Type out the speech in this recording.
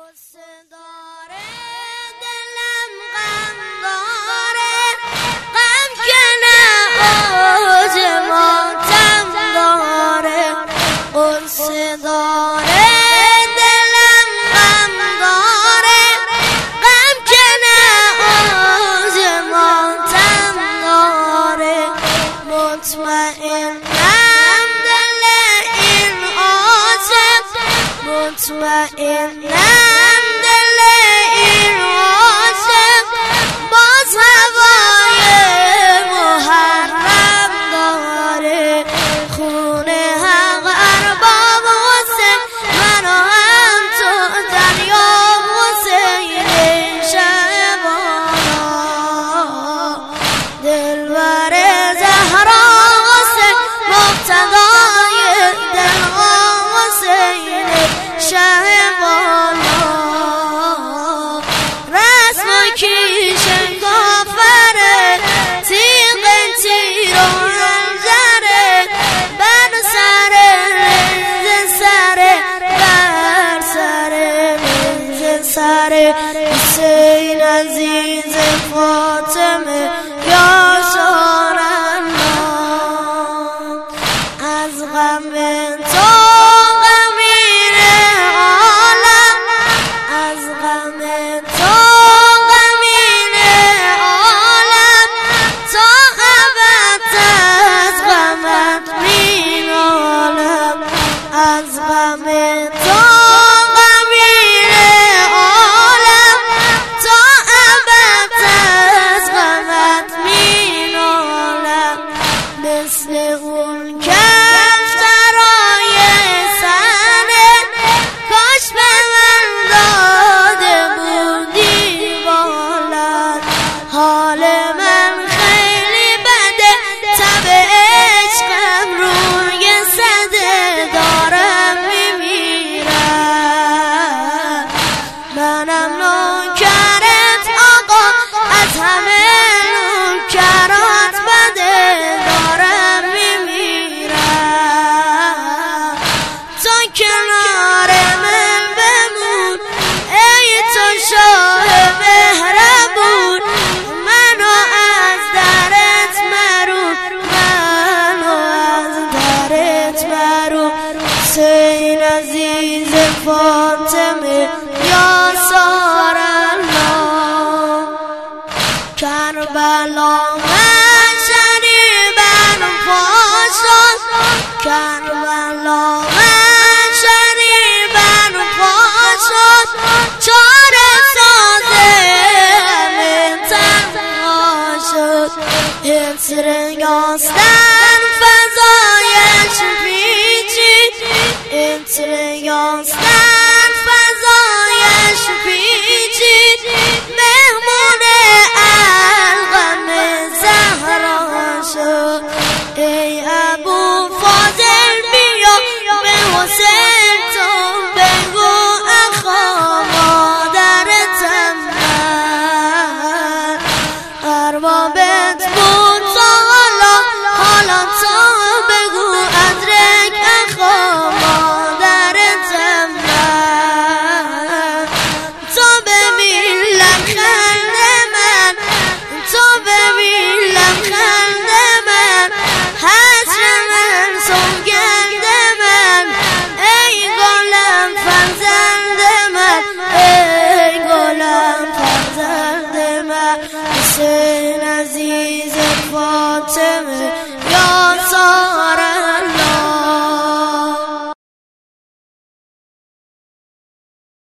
غصه داره دلم غم داره غم کنه اوج ماتم داره غصه داره دلم غم داره غم کنه اوج ماتم داره مطمئنم دل این عاشق مطمئنم دل این عاشق باز هوای محرم داره خونه حق ارباب حسین منو هم تو دریا حسین شبانا دلبر زهرا حسین مقتدای دلها حسین شهبانا رسم کیش کافره تیغ تیر و حنجره بر سر رنز سره بر سر رنز سره حسین عزیز فاطمه یا شارالله از غم تو از غم تو غمین عالم تا ابد از غمت مینالم مثل اون کفترای سنه کاش به من داده بودی بالت حال من خیلی بده تب عشقم روی صده منم نوکرت آقا از همه نوکرات بده دارم میمیرم تا کنار من بمون ای تو شاه مهربون منو از درت مرون منو از درت مرون حسین عزیز فاطمه یا سارالله کربلا من شریبن پاشد کربلا من شریبن پاشد چاره سازه همه تنها شد حسر یاستن فضایش پیچید حسر یاستن فضایش پیچید مهمون الغم زهرا شد ای ابو فاضل بیا به حسین تو بگو اخا مادرتم من اربابت بود تا حالا تا بگو ادرک اخا مادرتم من تو ببین لبخند من تو ببین لبخند من حسر من سوگند من ای گلم فرزند من ای گلم فرزند من حسین عزیز فاطمه